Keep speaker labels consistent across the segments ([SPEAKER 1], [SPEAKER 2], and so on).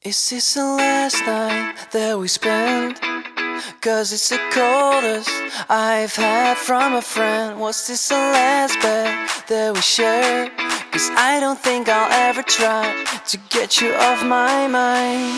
[SPEAKER 1] Is this the last night that we spend? Cause it's the coldest I've had from a friend. Was this the last bet that we shared? Cause I don't think I'll ever try to get you off my mind.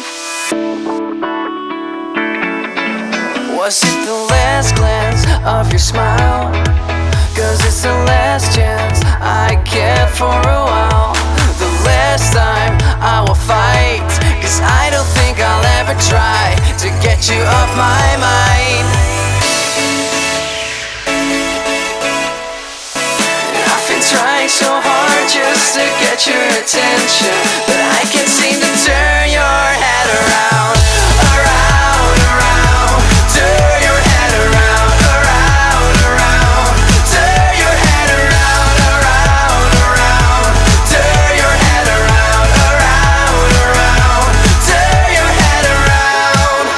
[SPEAKER 1] Was it the last glance of your smile? Cause it's the last chance I get for a while. The last time I will fight, cause I don't think I'll ever try to get you off my mind. I've been trying so hard just to get your attention, but I can't seem to turn your head around. Around, around, turn your head around. Around, around, turn your head around. Around, around, turn your head around. Around, around, turn your head around.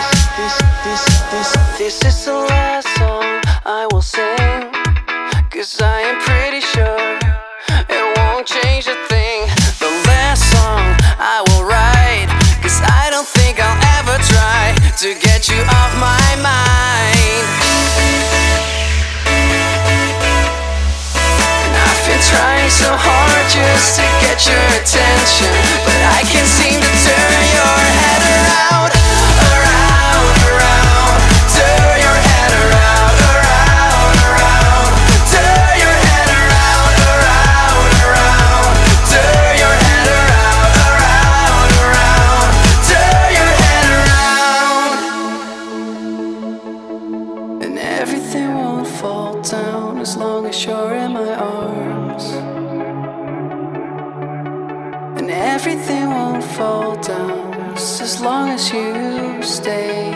[SPEAKER 1] This is the last song I will sing, cause I am pretty sure it won't change a thing. The last song I will write, cause I don't think I'll ever try to get you off my mind. And I've been trying so hard just to get your attention, but I can't seem to turn your head around. Around, around, turn your head around. Around, around, turn your head around. Around, around, turn your head around. Around, around, turn your head around. And everything won't fall down as long as you're in my arms. And everything won't fall down just as long as you stay.